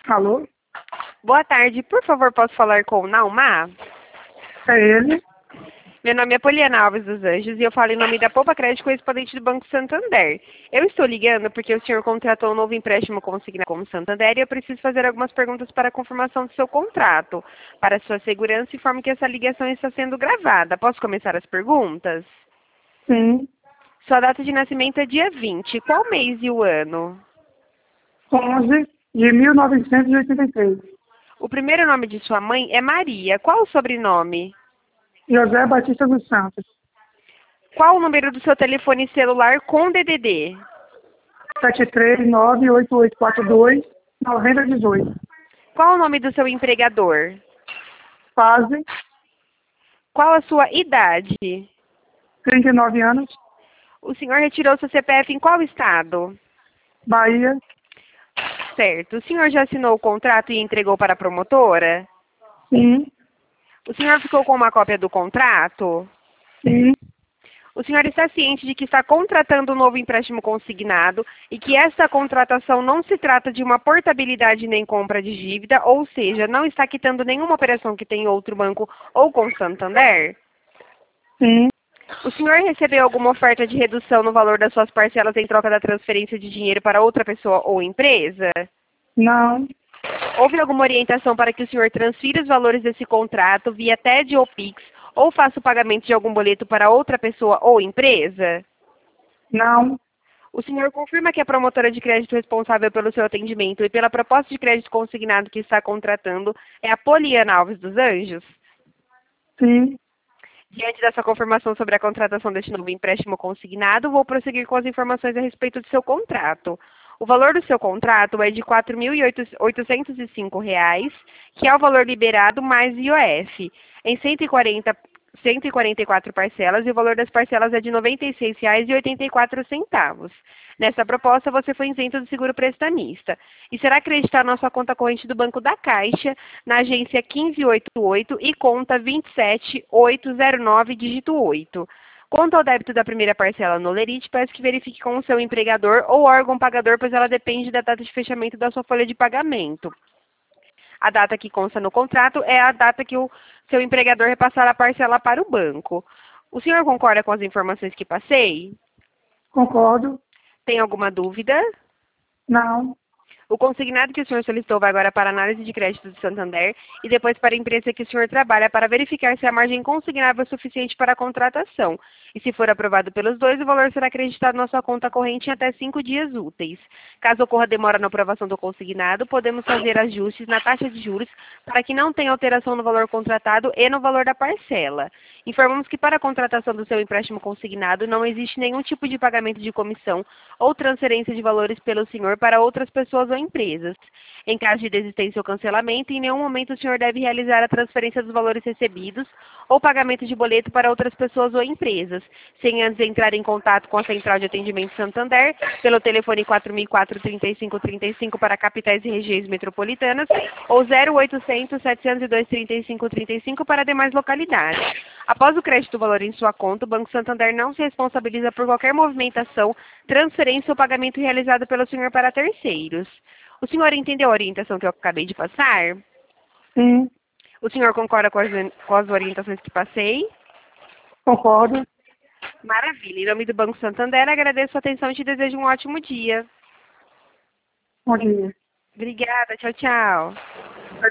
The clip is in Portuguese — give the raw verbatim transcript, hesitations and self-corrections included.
Alô? Boa tarde, por favor, posso falar com o Naumar? É ele? Meu nome é Poliana Alves dos Anjos e eu falo em nome da Poupa Crédito correspondente do Banco Santander. Eu estou ligando porque o senhor contratou um novo empréstimo consignado como Santander e eu preciso fazer algumas perguntas para a confirmação do seu contrato. Para sua segurança, informe que essa ligação está sendo gravada. Posso começar as perguntas? Sim. Sua data de nascimento é dia vinte. Qual mês e o ano? onze de mil novecentos e oitenta e três. O primeiro nome de sua mãe é Maria. Qual o sobrenome? José Batista dos Santos. Qual o número do seu telefone celular com D D D? sete três nove oito oito quatro dois nove zero um oito. Qual o nome do seu empregador? Fase, Qual a sua idade? trinta e nove anos. O senhor retirou seu C P F em qual estado? Bahia. Certo. O senhor já assinou o contrato e entregou para a promotora? Sim. O senhor ficou com uma cópia do contrato? Sim. O senhor está ciente de que está contratando um novo empréstimo consignado e que esta contratação não se trata de uma portabilidade nem compra de dívida, ou seja, não está quitando nenhuma operação que tem em outro banco ou com Santander? Sim. O senhor recebeu alguma oferta de redução no valor das suas parcelas em troca da transferência de dinheiro para outra pessoa ou empresa? Não. Houve alguma orientação para que o senhor transfira os valores desse contrato via T E D ou Pix ou faça o pagamento de algum boleto para outra pessoa ou empresa? Não. O senhor confirma que a promotora de crédito responsável pelo seu atendimento e pela proposta de crédito consignado que está contratando é a Poliana Alves dos Anjos? Sim. Diante dessa confirmação sobre a contratação deste novo empréstimo consignado, vou prosseguir com as informações a respeito do seu contrato. O valor do seu contrato é de quatro mil oitocentos e cinco reais, que é o valor liberado mais I O F, em cento e quarenta, cento e quarenta e quatro parcelas, e o valor das parcelas é de noventa e seis reais e oitenta e quatro centavos. Nessa proposta, você foi isento do seguro prestamista e será acreditado na sua conta corrente do Banco da Caixa, na agência quinze oitenta e oito e conta vinte e sete mil oitocentos e nove, dígito oito. Quanto ao débito da primeira parcela no Lerite, peço que verifique com o seu empregador ou órgão pagador, pois ela depende da data de fechamento da sua folha de pagamento. A data que consta no contrato é a data que o seu empregador repassará a parcela para o banco. O senhor concorda com as informações que passei? Concordo. Tem alguma dúvida? Não. O consignado que o senhor solicitou vai agora para a análise de crédito do Santander e depois para a empresa que o senhor trabalha para verificar se a margem consignável é suficiente para a contratação. E se for aprovado pelos dois, o valor será acreditado na sua conta corrente em até cinco dias úteis. Caso ocorra demora na aprovação do consignado, podemos fazer ajustes na taxa de juros para que não tenha alteração no valor contratado e no valor da parcela. Informamos que para a contratação do seu empréstimo consignado não existe nenhum tipo de pagamento de comissão ou transferência de valores pelo senhor para outras pessoas ou empresas. Em caso de desistência ou cancelamento, em nenhum momento o senhor deve realizar a transferência dos valores recebidos ou pagamento de boleto para outras pessoas ou empresas, sem antes entrar em contato com a Central de Atendimento Santander, pelo telefone quatro mil e quatro, trinta e cinco trinta e cinco para capitais e regiões metropolitanas, ou zero oitocentos, setecentos e dois, trinta e cinco trinta e cinco para demais localidades. Após o crédito do valor em sua conta, o Banco Santander não se responsabiliza por qualquer movimentação, transferência ou pagamento realizado pelo senhor para terceiros. O senhor entendeu a orientação que eu acabei de passar? Sim. O senhor concorda com as, com as orientações que passei? Concordo. Maravilha. Em nome do Banco Santander, agradeço a atenção e te desejo um ótimo dia. Bom dia. Obrigada. Tchau, tchau.